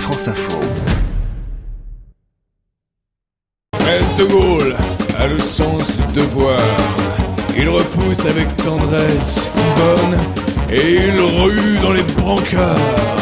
France Info. De Gaulle a le sens du devoir. Il repousse avec tendresse Yvonne et il rue dans les brancards.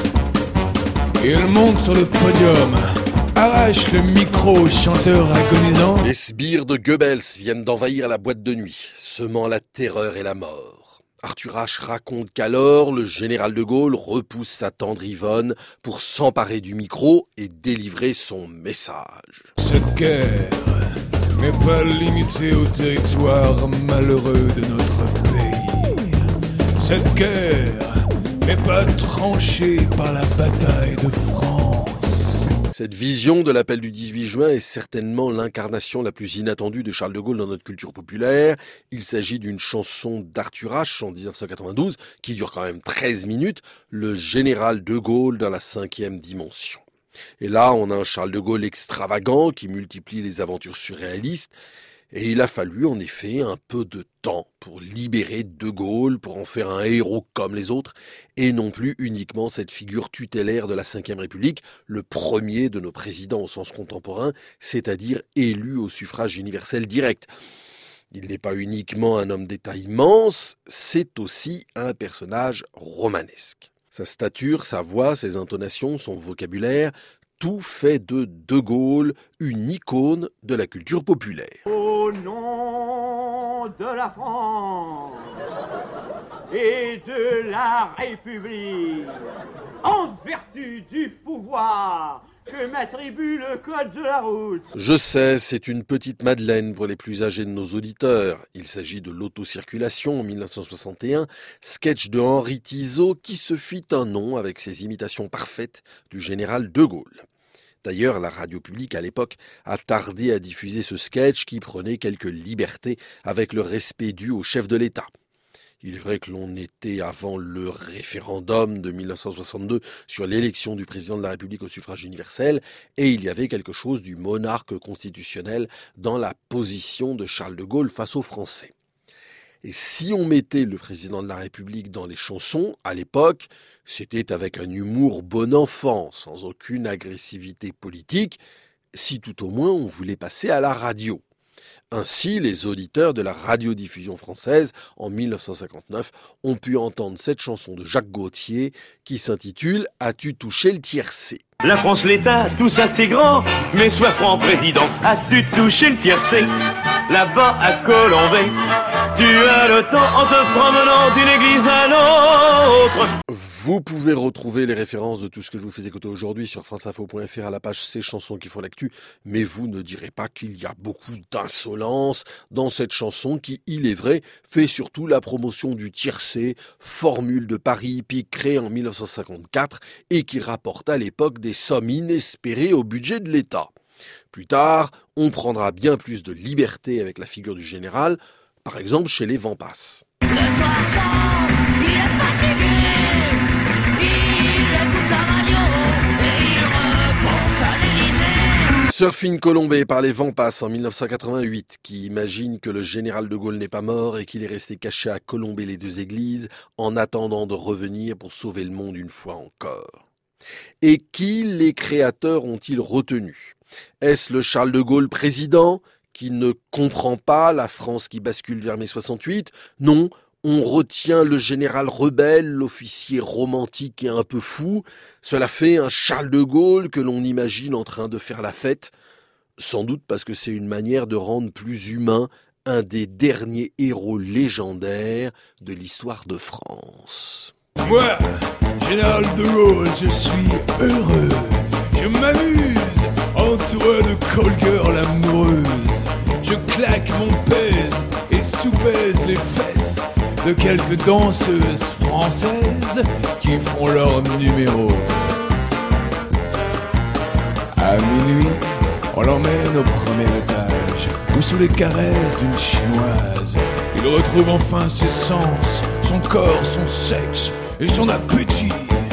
Il monte sur le podium, arrache le micro au chanteur agonisant. Les sbires de Goebbels viennent d'envahir la boîte de nuit, semant la terreur et la mort. Arthur H raconte qu'alors, le général de Gaulle repousse sa tendre Yvonne pour s'emparer du micro et délivrer son message. Cette guerre n'est pas limitée au territoire malheureux de notre pays. Cette guerre n'est pas tranchée par la bataille de France. Cette vision de l'appel du 18 juin est certainement l'incarnation la plus inattendue de Charles de Gaulle dans notre culture populaire. Il s'agit d'une chanson d'Arthur H en 1992, qui dure quand même 13 minutes, le général de Gaulle dans la 5e dimension. Et là, on a un Charles de Gaulle extravagant qui multiplie les aventures surréalistes. Et il a fallu en effet un peu de temps pour libérer de Gaulle, pour en faire un héros comme les autres, et non plus uniquement cette figure tutélaire de la Ve République, le premier de nos présidents au sens contemporain, c'est-à-dire élu au suffrage universel direct. Il n'est pas uniquement un homme d'État immense, c'est aussi un personnage romanesque. Sa stature, sa voix, ses intonations, son vocabulaire, tout fait de Gaulle une icône de la culture populaire. Au nom de la France et de la République, en vertu du pouvoir que m'attribue le code de la route. Je sais, c'est une petite madeleine pour les plus âgés de nos auditeurs. Il s'agit de l'autocirculation en 1961, sketch de Henri Tizot qui se fit un nom avec ses imitations parfaites du général de Gaulle. D'ailleurs, la radio publique à l'époque a tardé à diffuser ce sketch qui prenait quelques libertés avec le respect dû au chef de l'État. Il est vrai que l'on était avant le référendum de 1962 sur l'élection du président de la République au suffrage universel et il y avait quelque chose du monarque constitutionnel dans la position de Charles de Gaulle face aux Français. Et si on mettait le président de la République dans les chansons, à l'époque, c'était avec un humour bon enfant, sans aucune agressivité politique, si tout au moins on voulait passer à la radio. Ainsi, les auditeurs de la radiodiffusion française, en 1959, ont pu entendre cette chanson de Jacques Gauthier qui s'intitule « As-tu touché le tiercé ?» La France, l'État, tout ça c'est grand, mais sois franc président, as-tu touché le tiercé? Là-bas à Colombey, tu as le temps en te promenant d'une église à l'autre. Vous pouvez retrouver les références de tout ce que je vous fais écouter aujourd'hui sur franceinfo.fr à la page Ces chansons qui font l'actu, mais vous ne direz pas qu'il y a beaucoup d'insolence dans cette chanson qui, il est vrai, fait surtout la promotion du tiercé, formule de Paris hippique créée en 1954 et qui rapporte à l'époque des sommes inespérées au budget de l'État. Plus tard, on prendra bien plus de liberté avec la figure du général, par exemple chez les Vampas. Le soir quand il est fatigué, il écoute la radio et il repense à l'Élysée. Surfing Colombey par les Vampas en 1988, qui imagine que le général de Gaulle n'est pas mort et qu'il est resté caché à Colombey-les-Deux-Églises en attendant de revenir pour sauver le monde une fois encore. Et qui les créateurs ont-ils retenu ? Est-ce le Charles de Gaulle président qui ne comprend pas la France qui bascule vers mai 68 ? Non, on retient le général rebelle, l'officier romantique et un peu fou. Cela fait un Charles de Gaulle que l'on imagine en train de faire la fête. Sans doute parce que c'est une manière de rendre plus humain un des derniers héros légendaires de l'histoire de France. Moi, général de Gaulle, je suis heureux. Je m'amuse, entouré de call girl amoureuse. Je claque mon pèse et soupèse les fesses de quelques danseuses françaises qui font leur numéro. À minuit, on l'emmène au premier étage, où sous les caresses d'une chinoise, il retrouve enfin ses sens, son corps, son sexe et son appétit.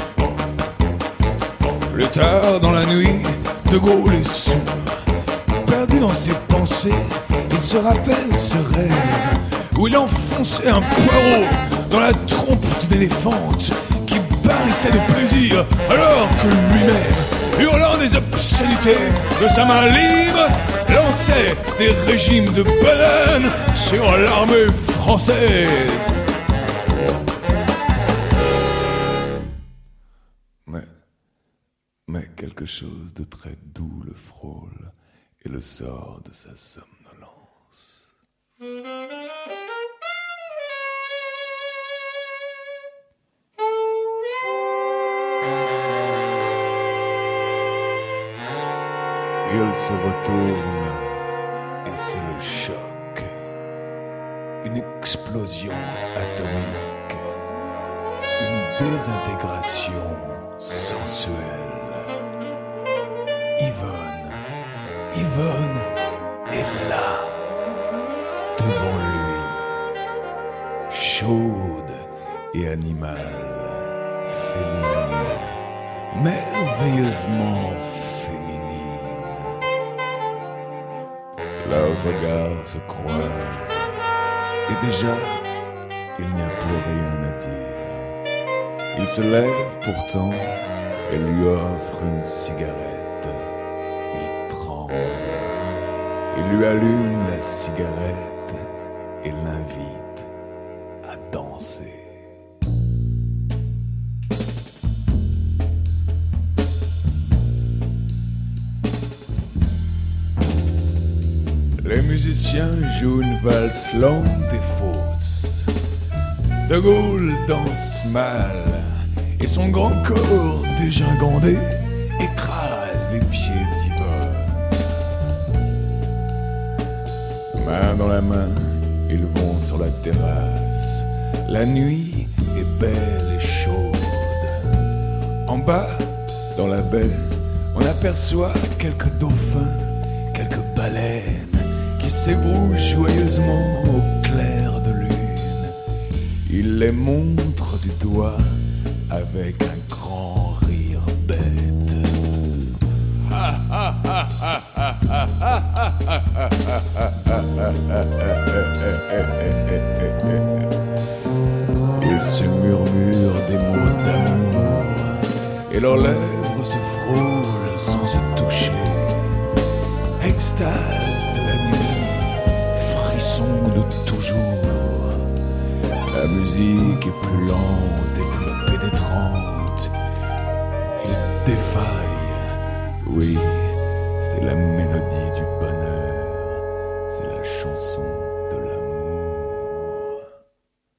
Plus tard dans la nuit, de Gaulle est sourd. Perdu dans ses pensées, il se rappelle ce rêve où il enfonçait un poireau dans la trompe d'une éléphante qui s'emparissait de plaisir, alors que lui-même, hurlant des obscénités de sa main libre, lançait des régimes de bananes sur l'armée française. Mais quelque chose de très doux le frôle et le sort de sa somnolence. Il se retourne et c'est le choc. Une explosion atomique. Une désintégration sensuelle. Yvonne est là, devant lui, chaude et animale, féline, merveilleusement féminine. Leurs regards se croisent, et déjà, il n'y a plus rien à dire. Il se lève pourtant et lui offre une cigarette. Il lui allume la cigarette et l'invite à danser. Les musiciens jouent une valse lente et fausse. De Gaulle danse mal et son grand corps dégingandé écrase les pieds d'Yvonne. Main dans la main, ils vont sur la terrasse. La nuit est belle et chaude. En bas, dans la baie, on aperçoit quelques dauphins, quelques baleines qui s'ébrouent joyeusement au clair de lune. Il les montre du doigt avec un grand rire bête. Ils se murmurent des mots d'amour et leurs lèvres se frôlent sans se toucher. Extase de la nuit, frisson de toujours. La musique est plus lente et plus pénétrante. Ils défaillent, oui, c'est la mélodie du bonheur.